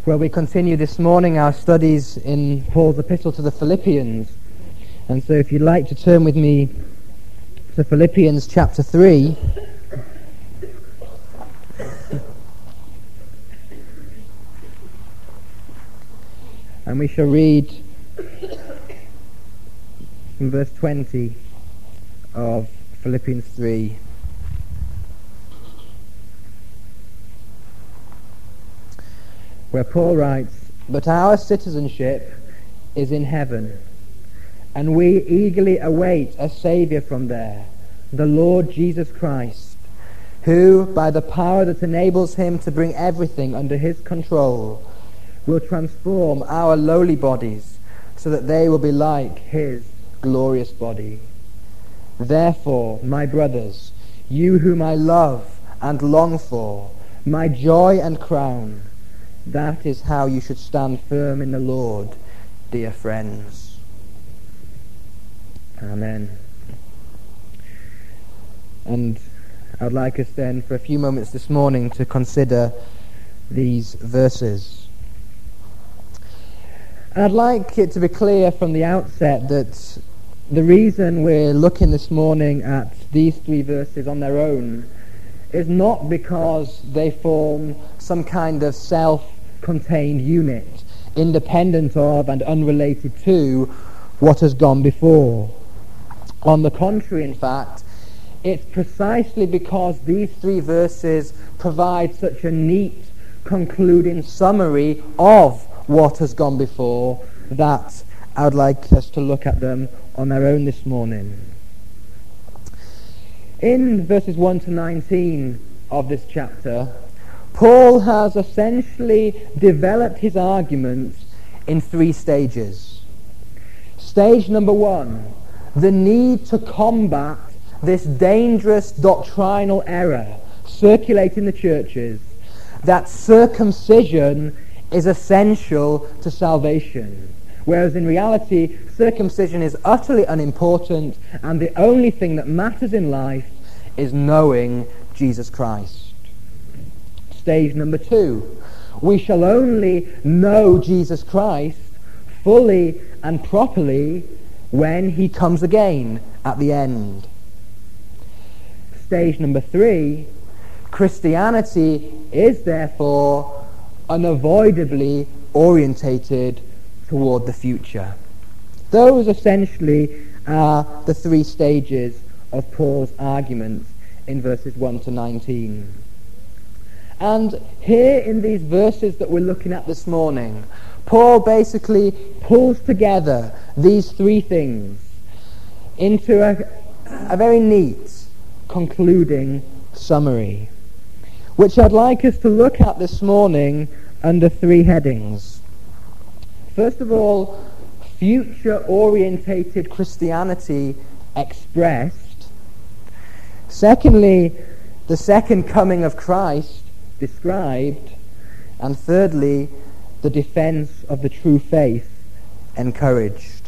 where we continue this morning our studies in Paul's epistle to the Philippians. And so if you'd like to turn with me to Philippians chapter 3. And we shall read from verse 20 of Philippians 3. Where Paul writes, "But our citizenship is in heaven, and we eagerly await a Saviour from there, the Lord Jesus Christ, who, by the power that enables him to bring everything under his control, will transform our lowly bodies so that they will be like his glorious body. Therefore, my brothers, you whom I love and long for, my joy and crown, that is how you should stand firm in the Lord, dear friends." Amen. And I'd like us then for a few moments this morning to consider these verses. And I'd like it to be clear from the outset that the reason we're looking this morning at these three verses on their own is not because they form some kind of self-contained unit, independent of and unrelated to what has gone before. On the contrary, in fact, it's precisely because these three verses provide such a neat, concluding summary of what has gone before that I would like us to look at them on their own this morning. In verses 1 to 19 of this chapter, Paul has essentially developed his argument in three stages. Stage number 1, the need to combat this dangerous doctrinal error circulating in the churches, that circumcision is essential to salvation, whereas in reality circumcision is utterly unimportant and the only thing that matters in life is knowing Jesus Christ. Stage number 2, we shall only know Jesus Christ fully and properly when he comes again at the end. Stage number 3, Christianity is therefore unavoidably orientated toward the future. Those essentially are the three stages of Paul's argument in verses 1 to 19. And here in these verses that we're looking at this morning, Paul basically pulls together these three things into a very neat concluding summary, which I'd like us to look at this morning under three headings. First of all, future-orientated Christianity expressed. Secondly, the second coming of Christ described. And thirdly, the defense of the true faith encouraged.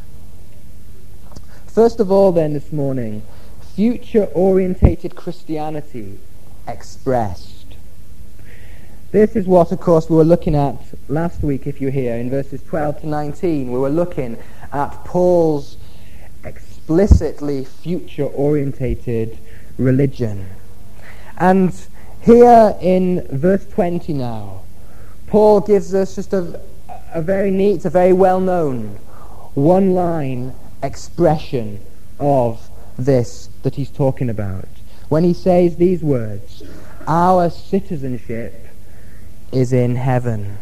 First of all then this morning, future-orientated Christianity expressed. This is what, of course, we were looking at last week, if you're here, in verses 12 to 19. We were looking at Paul's explicitly future-orientated religion. And here in verse 20 now, Paul gives us just a very neat, a very well-known, one-line expression of this that he's talking about. When he says these words, "Our citizenship is in heaven."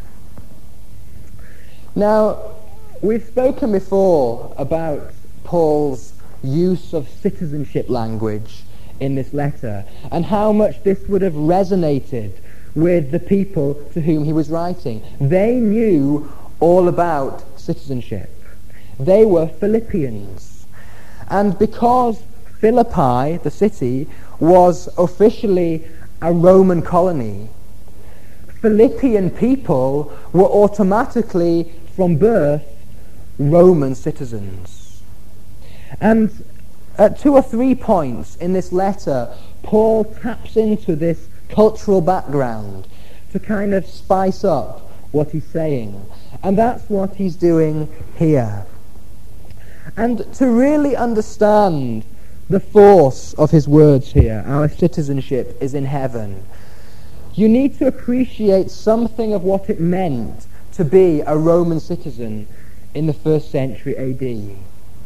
Now, we've spoken before about Paul's use of citizenship language in this letter and how much this would have resonated with the people to whom he was writing. They knew all about citizenship. They were Philippians. And because Philippi, the city, was officially a Roman colony, Philippian people were automatically, from birth, Roman citizens. And at 2 or 3 points in this letter, Paul taps into this cultural background to kind of spice up what he's saying. And that's what he's doing here. And to really understand the force of his words here, our citizenship is in heaven, you need to appreciate something of what it meant to be a Roman citizen in the 1st century AD.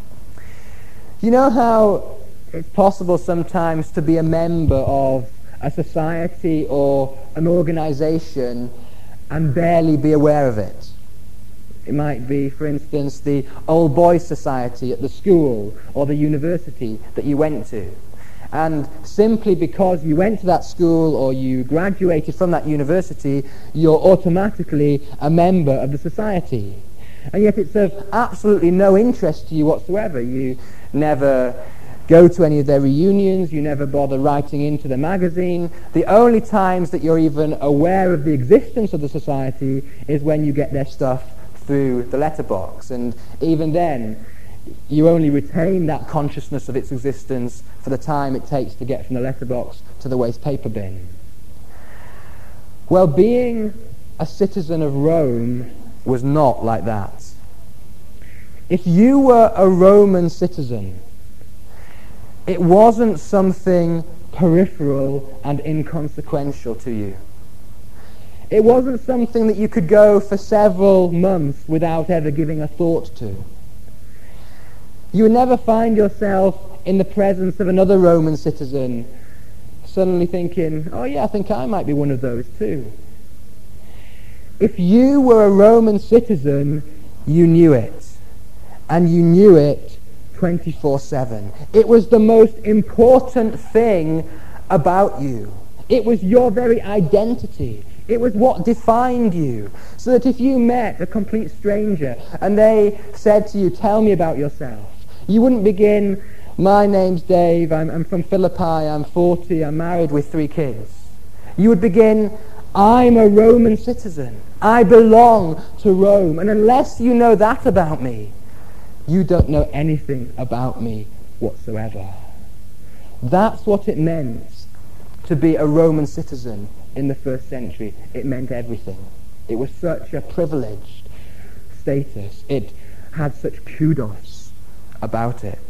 You know how it's possible sometimes to be a member of a society or an organization and barely be aware of it? It might be, for instance, the Old Boys Society at the school or the university that you went to. And simply because you went to that school or you graduated from that university, you're automatically a member of the society. And yet it's of absolutely no interest to you whatsoever. You never go to any of their reunions, you never bother writing into the magazine. The only times that you're even aware of the existence of the society is when you get their stuff through the letterbox. And even then, you only retain that consciousness of its existence for the time it takes to get from the letterbox to the waste paper bin. Well, being a citizen of Rome was not like that. If you were a Roman citizen, it wasn't something peripheral and inconsequential to you. It wasn't something that you could go for several months without ever giving a thought to. You would never find yourself in the presence of another Roman citizen suddenly thinking, oh yeah, I think I might be one of those too. If you were a Roman citizen, you knew it. And you knew it 24/7. It was the most important thing about you. It was your very identity. It was what defined you. So that if you met a complete stranger and they said to you, tell me about yourself, you wouldn't begin, my name's Dave, I'm from Philippi, I'm 40, I'm married with 3 kids. You would begin, I'm a Roman citizen. I belong to Rome. And unless you know that about me, you don't know anything about me whatsoever. That's what it meant to be a Roman citizen in the 1st century. It meant everything. It was such a privileged status. It had such kudos about it.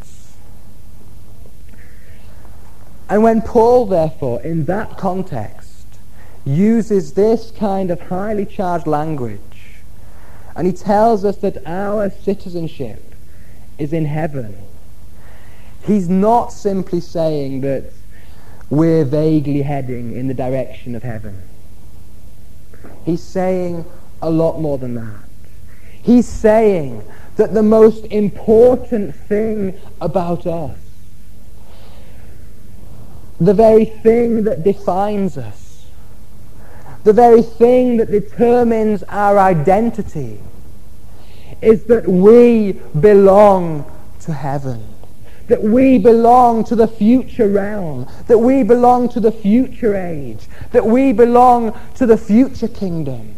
And when Paul, therefore, in that context, uses this kind of highly charged language, and he tells us that our citizenship is in heaven, he's not simply saying that we're vaguely heading in the direction of heaven. He's saying a lot more than that. He's saying that the most important thing about us, the very thing that defines us, the very thing that determines our identity, is that we belong to heaven, that we belong to the future realm, that we belong to the future age, that we belong to the future kingdom.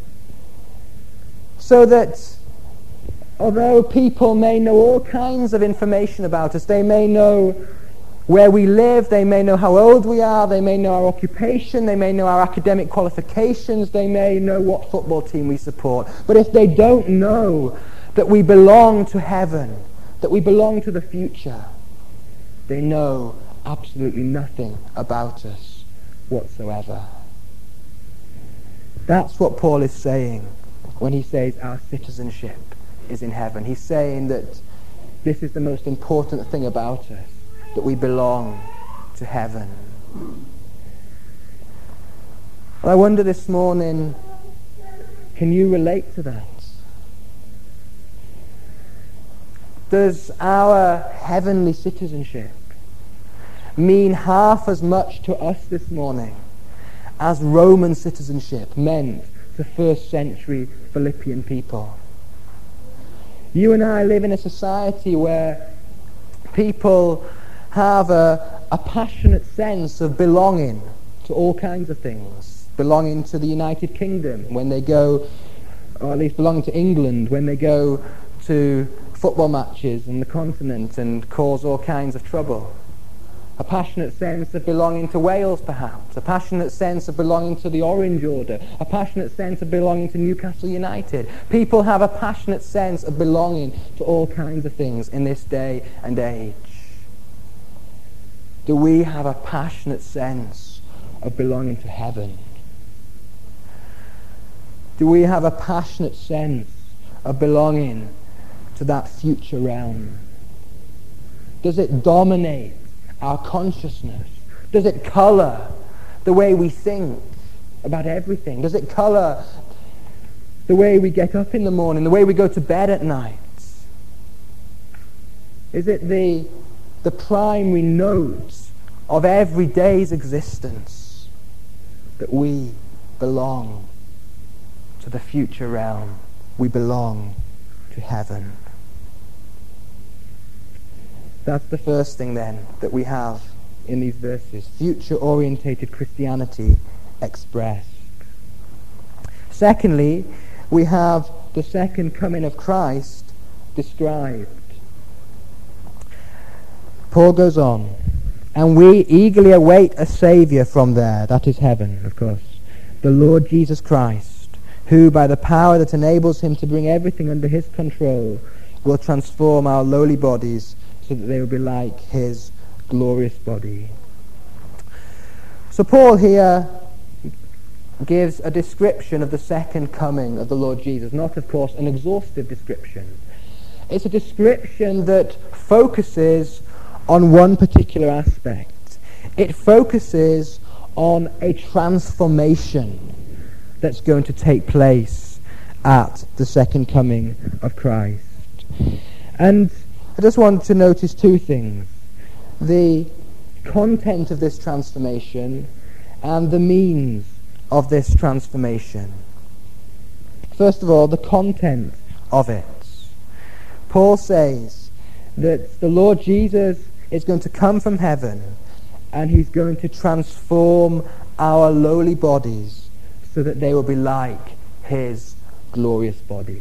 So that although people may know all kinds of information about us, they may know where we live, they may know how old we are, they may know our occupation, they may know our academic qualifications, they may know what football team we support. But if they don't know that we belong to heaven, that we belong to the future, they know absolutely nothing about us whatsoever. That's what Paul is saying when he says our citizenship is in heaven. He's saying that this is the most important thing about us, that we belong to heaven. And I wonder this morning, can you relate to that? Does our heavenly citizenship mean half as much to us this morning as Roman citizenship meant to 1st century Philippian people? You and I live in a society where people have a passionate sense of belonging to all kinds of things. Belonging to the United Kingdom when they go, or at least belonging to England when they go to football matches on the continent and cause all kinds of trouble. A passionate sense of belonging to Wales, perhaps. A passionate sense of belonging to the Orange Order. A passionate sense of belonging to Newcastle United. People have a passionate sense of belonging to all kinds of things in this day and age. Do we have a passionate sense of belonging to heaven? Do we have a passionate sense of belonging to that future realm? Does it dominate our consciousness? Does it colour the way we think about everything? Does it colour the way we get up in the morning, the way we go to bed at night? Is it the primary note of every day's existence that we belong to the future realm? We belong to heaven. That's the first thing then that we have in these verses. Future-orientated Christianity expressed. Secondly, we have the second coming of Christ described. Paul goes on, and we eagerly await a Saviour from there, that is heaven, of course, the Lord Jesus Christ, who by the power that enables him to bring everything under his control will transform our lowly bodies so that they will be like his glorious body. So Paul here gives a description of the second coming of the Lord Jesus. Not, of course, an exhaustive description. It's a description that focuses on one particular aspect. It focuses on a transformation that's going to take place at the second coming of Christ. And I just want to notice two things: the content of this transformation and the means of this transformation. First of all, the content of it. Paul says that the Lord Jesus is going to come from heaven and he's going to transform our lowly bodies so that they will be like his glorious body.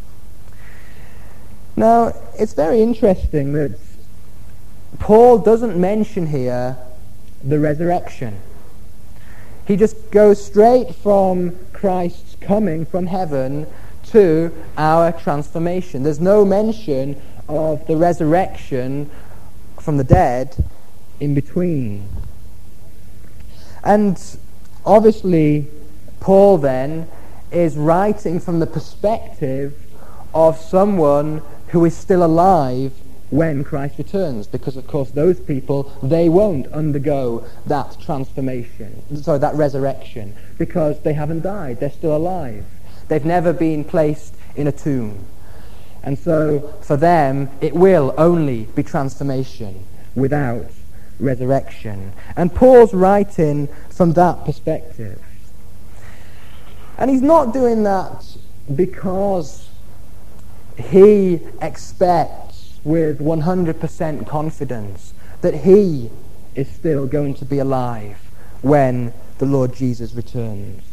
Now, it's very interesting that Paul doesn't mention here the resurrection. He just goes straight from Christ's coming from heaven to our transformation. There's no mention of the resurrection from the dead in between. And obviously, Paul then is writing from the perspective of someone who is still alive when Christ returns, because of course those people, they won't undergo that that resurrection, because they haven't died, they're still alive. They've never been placed in a tomb. And so for them it will only be transformation without resurrection. And Paul's writing from that perspective. And he's not doing that because he expects with 100% confidence that he is still going to be alive when the Lord Jesus returns.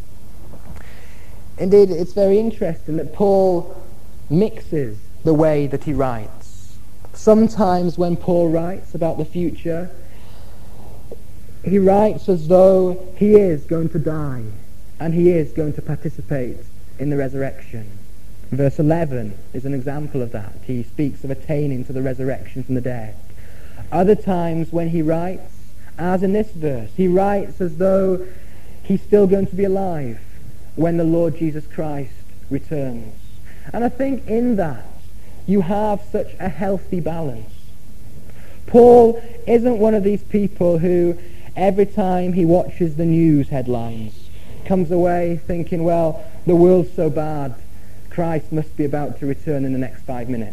Indeed, it's very interesting that Paul mixes the way that he writes. Sometimes when Paul writes about the future, he writes as though he is going to die and he is going to participate in the resurrection. Verse 11 is an example of that. He speaks of attaining to the resurrection from the dead. Other times when he writes, as in this verse, he writes as though he's still going to be alive when the Lord Jesus Christ returns. And I think in that you have such a healthy balance. Paul isn't one of these people who every time he watches the news headlines comes away thinking, well, the world's so bad, Christ must be about to return in the next 5 minutes.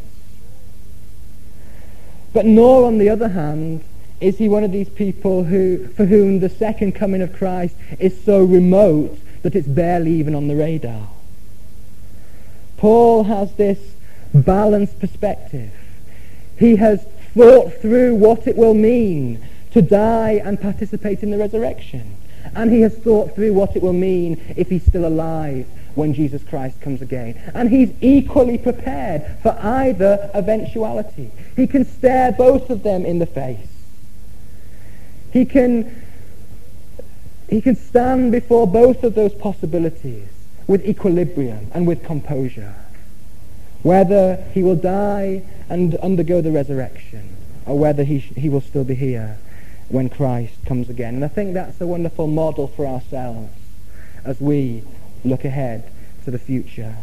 But nor, on the other hand, is he one of these people for whom the second coming of Christ is so remote that it's barely even on the radar. Paul has this balanced perspective. He has thought through what it will mean to die and participate in the resurrection. And he has thought through what it will mean if he's still alive when Jesus Christ comes again. And he's equally prepared for either eventuality. He can stare both of them in the face. He can stand before both of those possibilities with equilibrium and with composure, whether he will die and undergo the resurrection, or whether he will still be here when Christ comes again. And I think that's a wonderful model for ourselves as we look ahead to the future.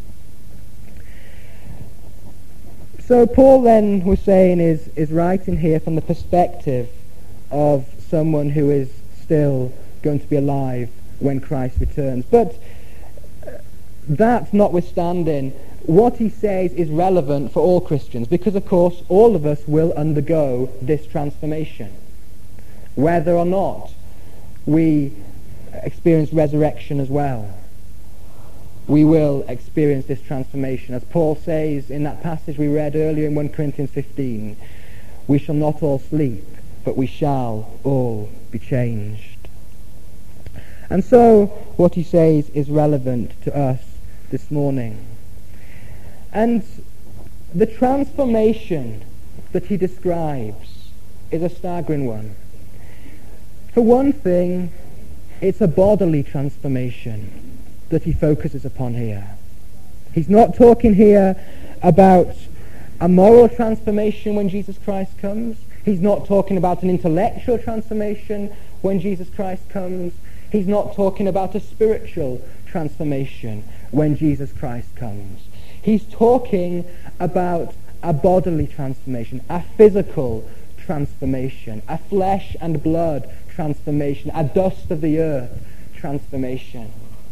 So Paul then, we're saying, is writing here from the perspective of someone who is still going to be alive when Christ returns. But that notwithstanding, what he says is relevant for all Christians, because of course all of us will undergo this transformation, whether or not we experience resurrection as well. We will experience this transformation. As Paul says in that passage we read earlier in 1 Corinthians 15, we shall not all sleep, but we shall all be changed. And so what he says is relevant to us this morning. And the transformation that he describes is a staggering one. For one thing, it's a bodily transformation that he focuses upon here. He's not talking here about a moral transformation when Jesus Christ comes. He's not talking about an intellectual transformation when Jesus Christ comes. He's not talking about a spiritual transformation when Jesus Christ comes. He's talking about a bodily transformation, a physical transformation, a flesh and blood transformation, a dust of the earth transformation.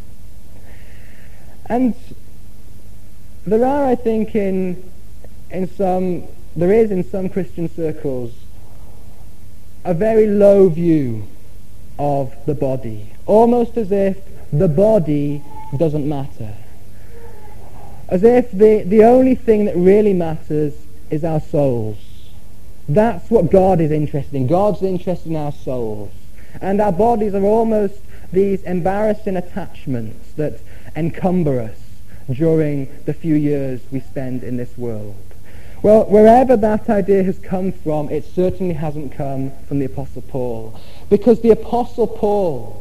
And there are, I think, in some Christian circles, a very low view of the body, almost as if the body doesn't matter, as if the only thing that really matters is our souls. That's what God is interested in. God's interested in our souls. And our bodies are almost these embarrassing attachments that encumber us during the few years we spend in this world. Well, wherever that idea has come from, it certainly hasn't come from the Apostle Paul. Because the Apostle Paul,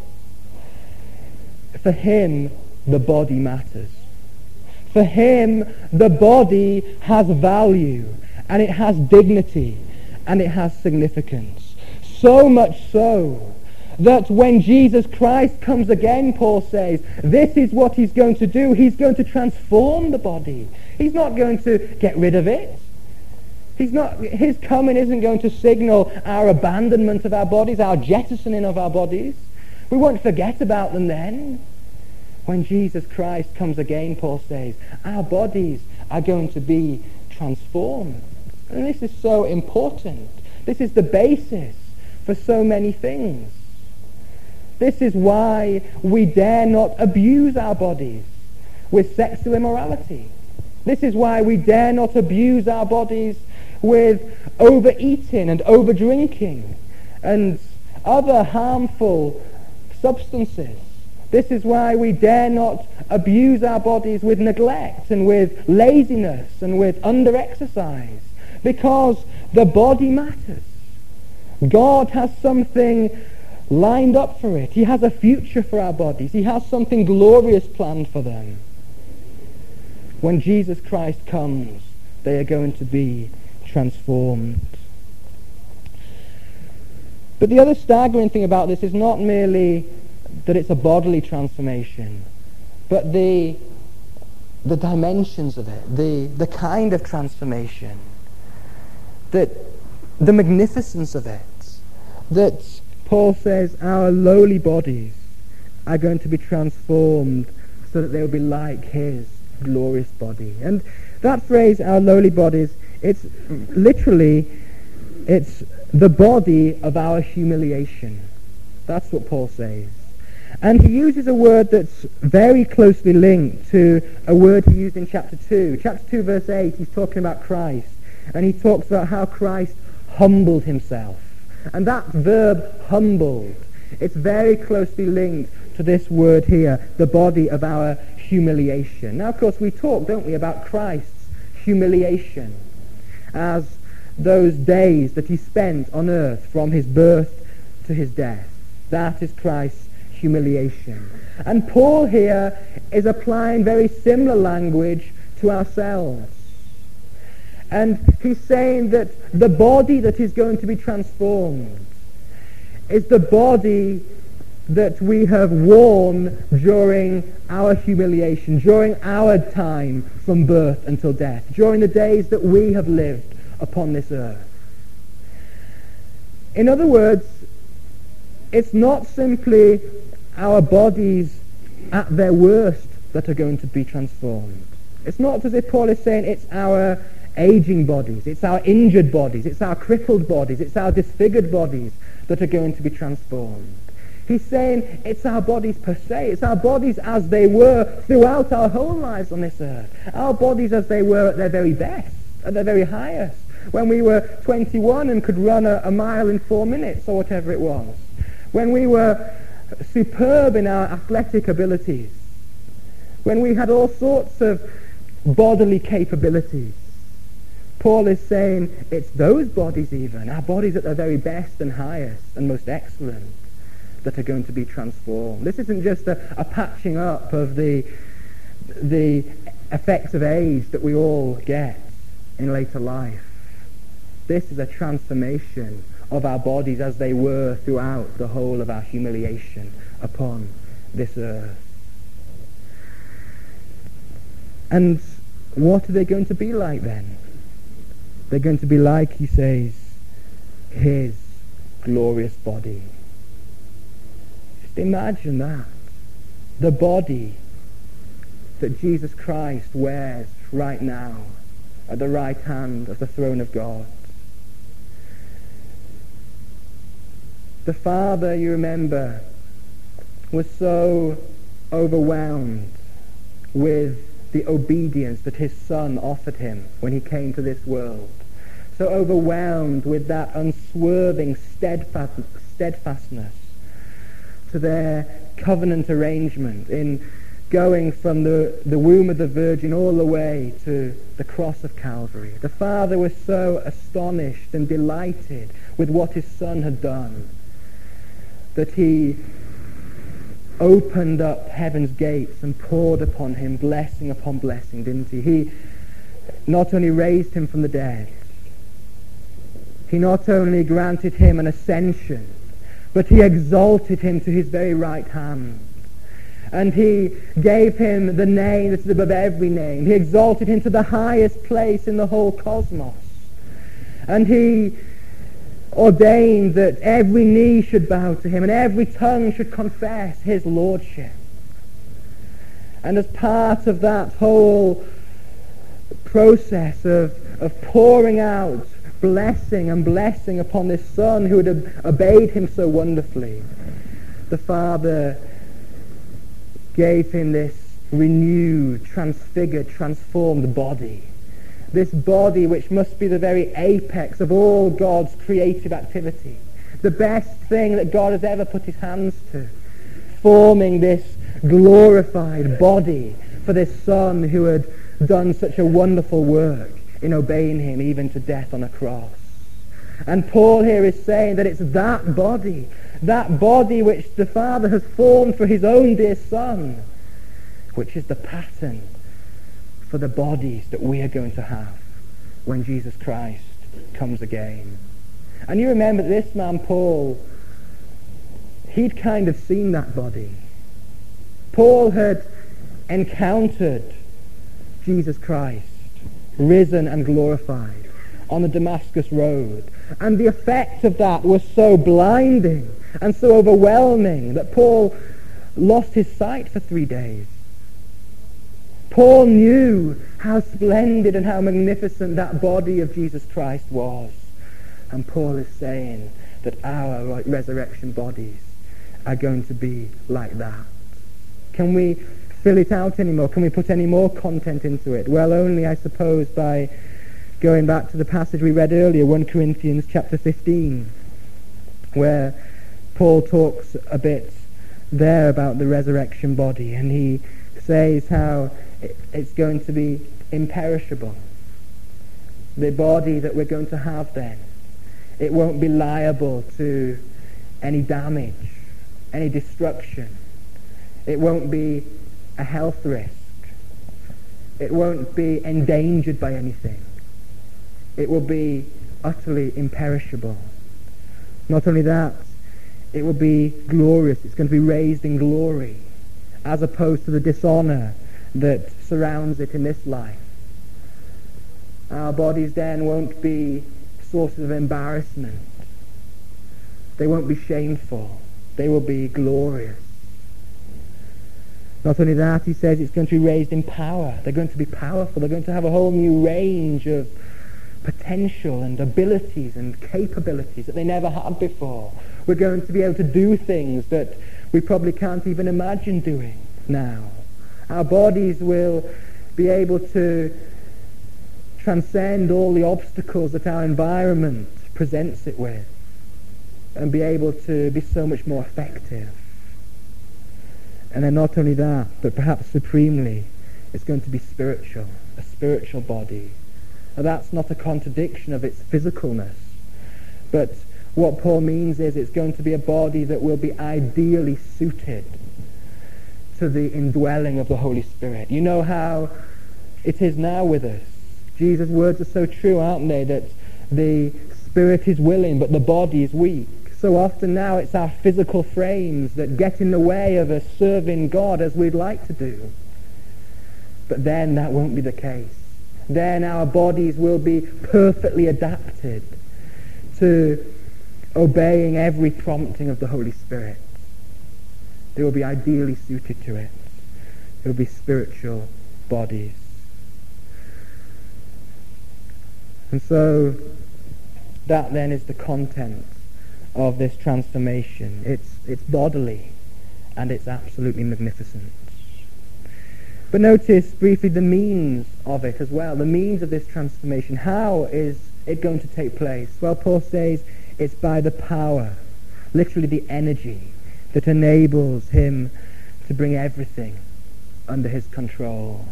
for him, the body matters. For him, the body has value, and it has dignity, and it has significance. So much so that when Jesus Christ comes again, Paul says, this is what he's going to do. He's going to transform the body. He's not going to get rid of it. His coming isn't going to signal our abandonment of our bodies, our jettisoning of our bodies. We won't forget about them then. When Jesus Christ comes again, Paul says, our bodies are going to be transformed. And this is so important. This is the basis for so many things. This is why we dare not abuse our bodies with sexual immorality. This is why we dare not abuse our bodies with overeating and overdrinking and other harmful substances. This is why we dare not abuse our bodies with neglect and with laziness and with under-exercise, because the body matters. God has something lined up for it. He has a future for our bodies. He has something glorious planned for them. When Jesus Christ comes, they are going to be transformed. But the other staggering thing about this is not merely that it's a bodily transformation, but the dimensions of it, the kind of transformation, that the magnificence of it, that Paul says our lowly bodies are going to be transformed so that they will be like his glorious body. And that phrase, our lowly bodies, it's literally, it's the body of our humiliation. That's what Paul says. And he uses a word that's very closely linked to a word he used in chapter 2. Chapter 2, verse 8, he's talking about Christ. And he talks about how Christ humbled himself. And that verb, humbled, it's very closely linked to this word here, the body of our humiliation. Now, of course, we talk, don't we, about Christ's humiliation as those days that he spent on earth from his birth to his death. That is Christ's humiliation. And Paul here is applying very similar language to ourselves. And he's saying that the body that is going to be transformed is the body that we have worn during our humiliation, during our time from birth until death, during the days that we have lived upon this earth. In other words, it's not simply our bodies at their worst that are going to be transformed. It's not as if Paul is saying it's our aging bodies, it's our injured bodies, it's our crippled bodies, it's our disfigured bodies that are going to be transformed. He's saying it's our bodies per se. It's our bodies as they were throughout our whole lives on this earth. Our bodies as they were at their very best, at their very highest. When we were 21 and could run a mile in 4 minutes or whatever it was. When we were superb in our athletic abilities. When we had all sorts of bodily capabilities. Paul is saying it's those bodies even, our bodies at their very best and highest and most excellent, that are going to be transformed. This isn't just a patching up of the effects of age that we all get in later life. This is a transformation of our bodies as they were throughout the whole of our humiliation upon this earth. And what are they going to be like then? They're going to be like, he says, his glorious body. Imagine that. The body that Jesus Christ wears right now at the right hand of the throne of God. The Father, you remember, was so overwhelmed with the obedience that his Son offered him when he came to this world. So overwhelmed with that unswerving steadfastness to their covenant arrangement in going from the womb of the Virgin all the way to the cross of Calvary. The Father was so astonished and delighted with what his Son had done that he opened up heaven's gates and poured upon him blessing upon blessing, didn't he? He not only raised him from the dead, he not only granted him an ascension, but he exalted him to his very right hand. And he gave him the name that is above every name. He exalted him to the highest place in the whole cosmos. And he ordained that every knee should bow to him and every tongue should confess his lordship. And as part of that whole process of pouring out blessing and blessing upon this Son who had obeyed him so wonderfully, the Father gave him this renewed, transfigured, transformed body. This body which must be the very apex of all God's creative activity. The best thing that God has ever put his hands to. Forming this glorified body for this Son who had done such a wonderful work in obeying him even to death on a cross. And Paul here is saying that it's that body which the Father has formed for his own dear Son, which is the pattern for the bodies that we are going to have when Jesus Christ comes again. And you remember that this man Paul, he'd kind of seen that body. Paul had encountered Jesus Christ, risen and glorified, on the Damascus road. And the effect of that was so blinding and so overwhelming that Paul lost his sight for 3 days. Paul knew how splendid and how magnificent that body of Jesus Christ was. And Paul is saying that our resurrection bodies are going to be like that. Can we fill it out anymore? Can we put any more content into it? Well, only, I suppose, by going back to the passage we read earlier, 1 Corinthians chapter 15, where Paul talks a bit there about the resurrection body, and he says how it's going to be imperishable. The body that we're going to have then, it won't be liable to any damage, any destruction. It won't be a health risk. It won't be endangered by anything. It will be utterly imperishable. Not only that, it will be glorious. It's going to be raised in glory, as opposed to the dishonor that surrounds it in this life. Our bodies then won't be sources of embarrassment. They won't be shameful. They will be glorious. Not only that, he says it's going to be raised in power. They're going to be powerful. They're going to have a whole new range of potential and abilities and capabilities that they never had before. We're going to be able to do things that we probably can't even imagine doing now. Our bodies will be able to transcend all the obstacles that our environment presents it with and be able to be so much more effective. And then not only that, but perhaps supremely, it's going to be spiritual, a spiritual body. Now that's not a contradiction of its physicalness, but what Paul means is it's going to be a body that will be ideally suited to the indwelling of the Holy Spirit. You know how it is now with us. Jesus' words are so true, aren't they, that the spirit is willing, but the body is weak. So often now it's our physical frames that get in the way of us serving God as we'd like to do. But then that won't be the case. Then our bodies will be perfectly adapted to obeying every prompting of the Holy Spirit. They will be ideally suited to it. They will be spiritual bodies. And so that then is the content of this transformation. It's bodily and it's absolutely magnificent. But notice briefly the means of it as well, the means of this transformation. How is it going to take place? Well, Paul says it's by the power, literally the energy, that enables him to bring everything under his control.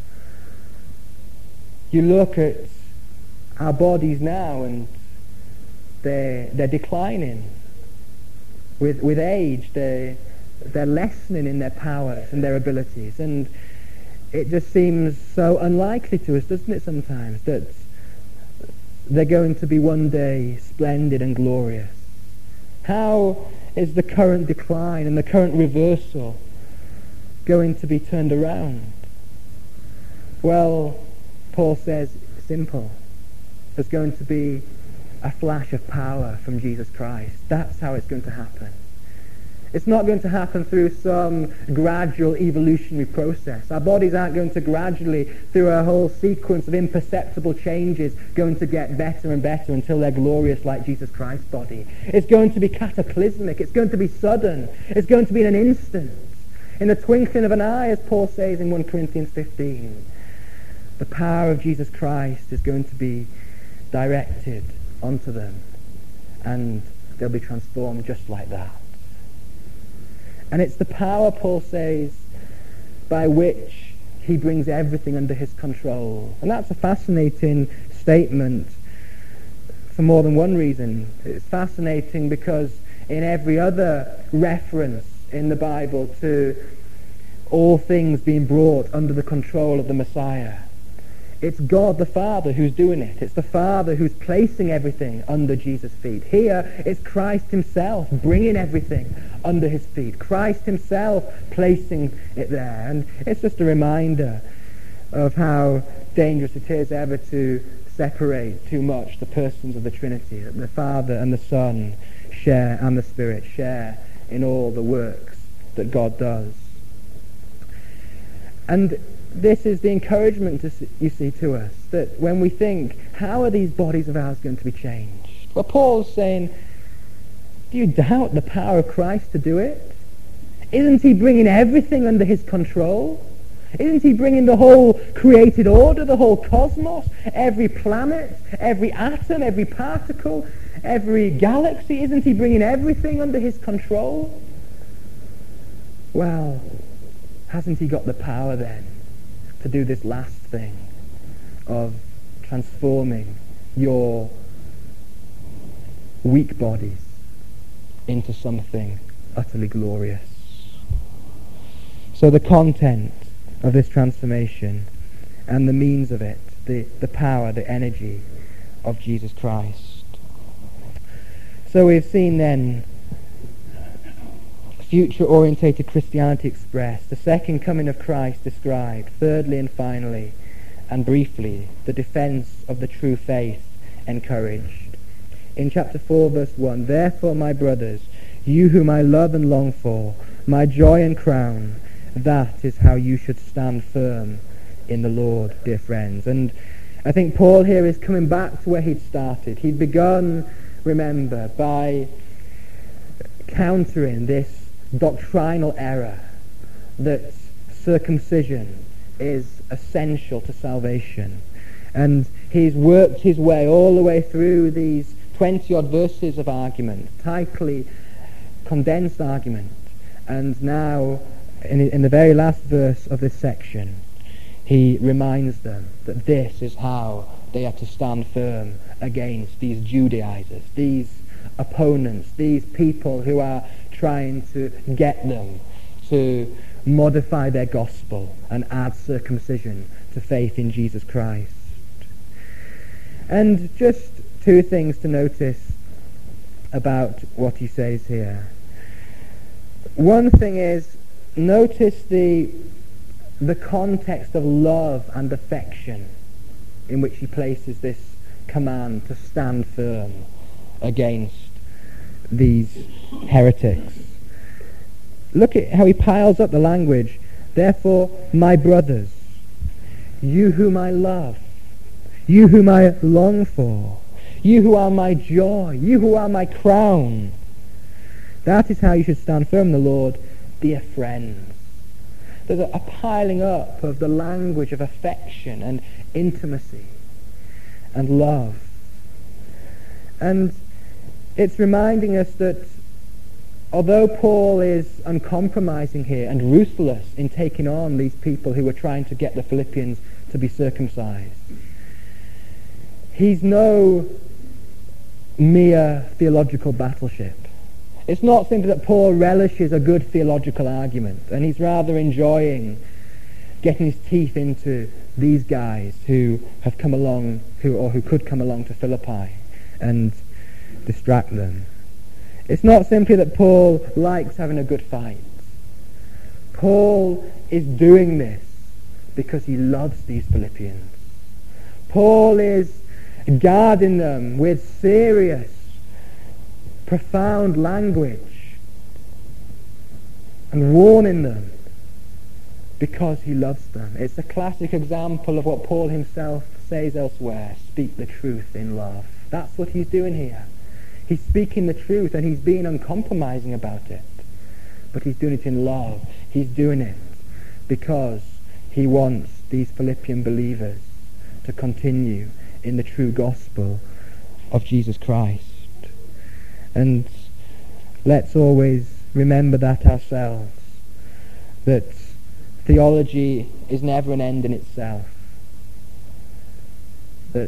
You look at our bodies now and they're declining. With age, they're lessening in their powers and their abilities. And it just seems so unlikely to us, doesn't it, sometimes, that they're going to be one day splendid and glorious. How is the current decline and the current reversal going to be turned around? Well, Paul says, simple. There's going to be a flash of power from Jesus Christ. That's how it's going to happen. It's not going to happen through some gradual evolutionary process. Our bodies aren't going to gradually, through a whole sequence of imperceptible changes, going to get better and better until they're glorious like Jesus Christ's body. It's going to be cataclysmic. It's going to be sudden. It's going to be in an instant. In the twinkling of an eye, as Paul says in 1 Corinthians 15. The power of Jesus Christ is going to be directed onto them, and they'll be transformed just like that. And it's the power, Paul says, by which he brings everything under his control. And that's a fascinating statement for more than one reason. It's fascinating because in every other reference in the Bible to all things being brought under the control of the Messiah, it's God the Father who's doing it. It's the Father who's placing everything under Jesus' feet. Here, it's Christ himself bringing everything under his feet. Christ himself placing it there. And it's just a reminder of how dangerous it is ever to separate too much the persons of the Trinity. That the Father and the Son share, and the Spirit share in all the works that God does. And this is the encouragement, you see, to us, that when we think, how are these bodies of ours going to be changed? Well, Paul's saying, do you doubt the power of Christ to do it? Isn't he bringing everything under his control? Isn't he bringing the whole created order, the whole cosmos, every planet, every atom, every particle, every galaxy? Isn't he bringing everything under his control? Well, hasn't he got the power then to do this last thing of transforming your weak bodies into something utterly glorious. So the content of this transformation and the means of it, the power, the energy of Jesus Christ. So we've seen then future-orientated Christianity expressed, the second coming of Christ described, thirdly and finally, and briefly, the defense of the true faith encouraged. In chapter 4, verse 1, "Therefore, my brothers, you whom I love and long for, my joy and crown, that is how you should stand firm in the Lord, dear friends." And I think Paul here is coming back to where he'd started. He'd begun, remember, by countering this doctrinal error that circumcision is essential to salvation. And he's worked his way all the way through these 20-odd verses of argument, tightly condensed argument. And now, in the very last verse of this section, he reminds them that this is how they are to stand firm against these Judaizers, these opponents, these people who are trying to get them to modify their gospel and add circumcision to faith in Jesus Christ. And just two things to notice about what he says here. One thing is, notice the context of love and affection in which he places this command to stand firm against these heretics. Look at how he piles up the language. "Therefore, my brothers, you whom I love, you whom I long for, you who are my joy, you who are my crown, that is how you should stand firm in the Lord, dear friends." There's a piling up of the language of affection and intimacy and love. And it's reminding us that although Paul is uncompromising here and ruthless in taking on these people who were trying to get the Philippians to be circumcised, he's no mere theological battleship. It's not simply that Paul relishes a good theological argument and he's rather enjoying getting his teeth into these guys who have come along, who could come along to Philippi and distract them. It's not simply that Paul likes having a good fight. Paul is doing this because he loves these Philippians. Paul is guarding them with serious, profound language and warning them because he loves them. It's a classic example of what Paul himself says elsewhere: speak the truth in love. That's what he's doing here. He's speaking the truth and he's being uncompromising about it. But he's doing it in love. He's doing it because he wants these Philippian believers to continue in the true gospel of Jesus Christ. And let's always remember that ourselves, that theology is never an end in itself, that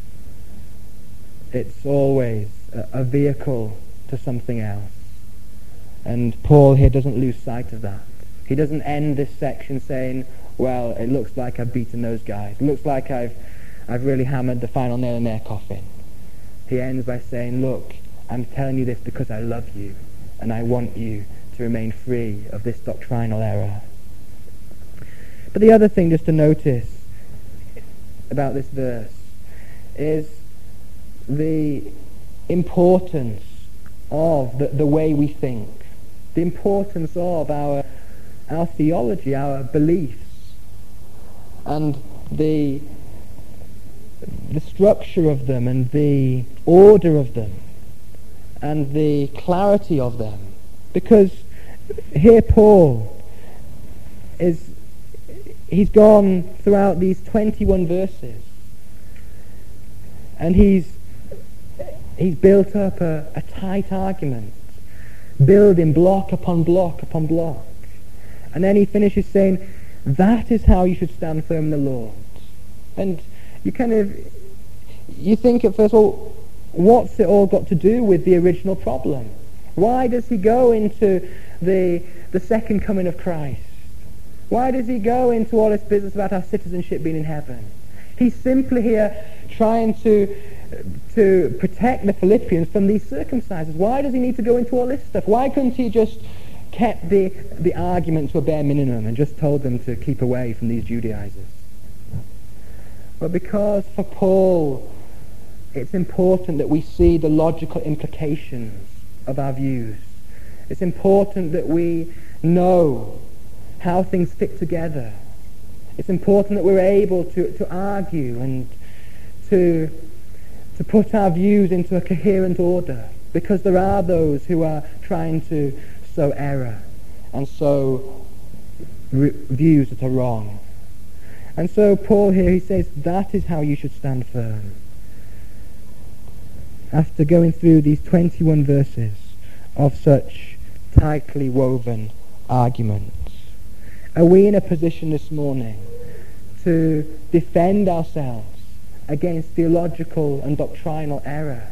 it's always a vehicle to something else. And Paul here doesn't lose sight of that. He doesn't end this section saying, well, it looks like I've beaten those guys. It looks like I've really hammered the final nail in their coffin. He ends by saying, look, I'm telling you this because I love you and I want you to remain free of this doctrinal error. But the other thing just to notice about this verse is the importance of the way we think, the importance of our theology, our beliefs, and the structure of them and the order of them and the clarity of them. Because here Paul he's gone throughout these 21 verses and he's built up a tight argument, building block upon block upon block. And then he finishes saying, that is how you should stand firm in the Lord. And you think at first, well, what's it all got to do with the original problem? Why does he go into the second coming of Christ? Why does he go into all this business about our citizenship being in heaven? He's simply here trying to protect the Philippians from these circumstances. Why does he need to go into all this stuff? Why couldn't he just kept the argument to a bare minimum and just told them to keep away from these Judaizers? But because for Paul it's important that we see the logical implications of our views. It's important that we know how things fit together. It's important that we're able to argue and to put our views into a coherent order, because there are those who are trying to sow error and sow views that are wrong. And so Paul here, he says, that is how you should stand firm. After going through these 21 verses of such tightly woven arguments, are we in a position this morning to defend ourselves against theological and doctrinal error?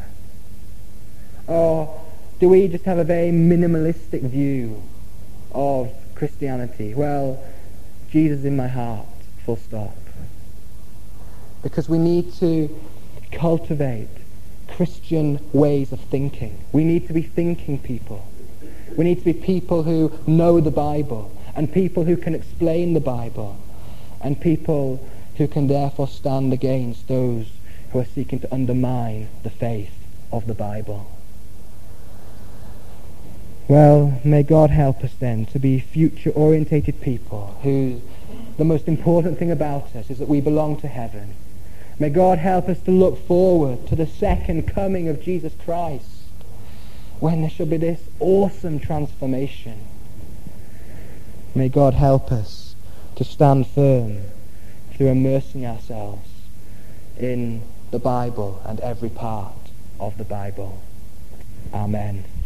Or do we just have a very minimalistic view of Christianity? Well, Jesus is in my heart, full stop. Because we need to cultivate Christian ways of thinking. We need to be thinking people. We need to be people who know the Bible, and people who can explain the Bible, and people who can therefore stand against those who are seeking to undermine the faith of the Bible. Well, may God help us then to be future-orientated people who the most important thing about us is that we belong to heaven. May God help us to look forward to the second coming of Jesus Christ, when there shall be this awesome transformation. May God help us to stand firm through immersing ourselves in the Bible and every part of the Bible. Amen.